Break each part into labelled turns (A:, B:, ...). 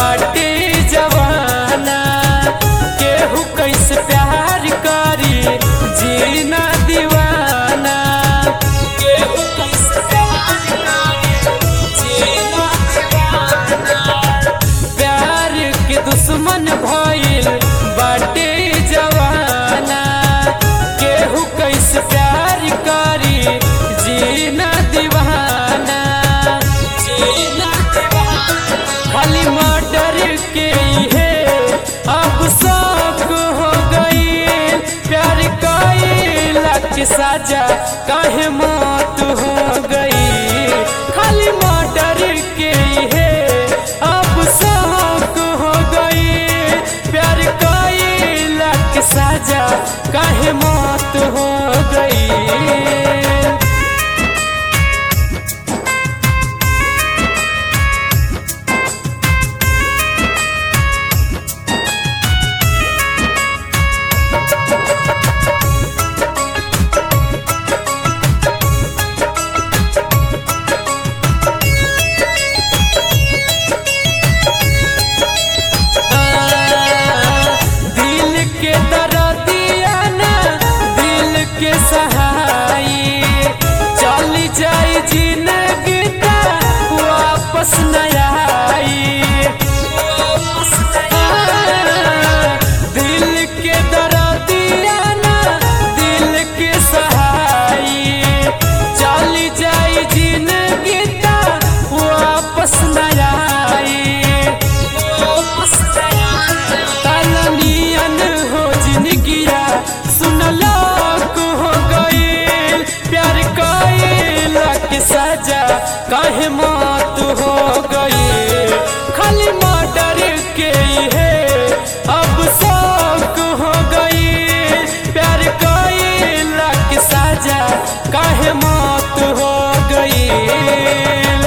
A: बाटे जवाना केहू कैसे प्यार करी जीना दीवाना केहू कैसे प्यार करी जीना दीवाना प्यार के दुश्मन भइल बाटे जवाना केहू कैसे प्यार करी जीना दीवाना खाली मर्डर के है अब शौक हो गई प्यार कईला के साजा काहे मौत हो गई खाली मर्डर के है अब शौक हो गई प्यार कईला के साजा काहे मौत हो गई। के सहाई चली जाई जिंदगी ता वापस न आई दिल के दर्दिया ना दिल के सहाई चली जाई जिंदगी ता वापस न आई तलनियन हो जिंदगिया सुनला सजा काहे मौत हो गई खाली मर्डर के है अब शौक हो गई प्यार कईला के सजा काहे मौत हो गई।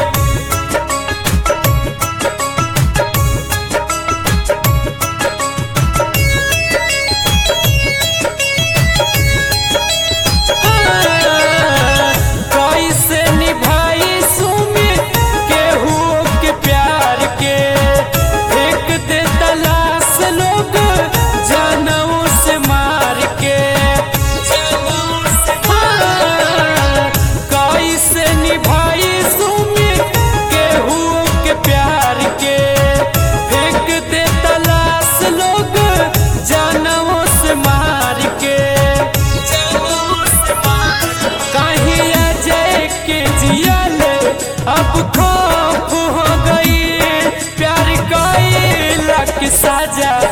A: अब खौफ हो गई प्यार कईला के साजा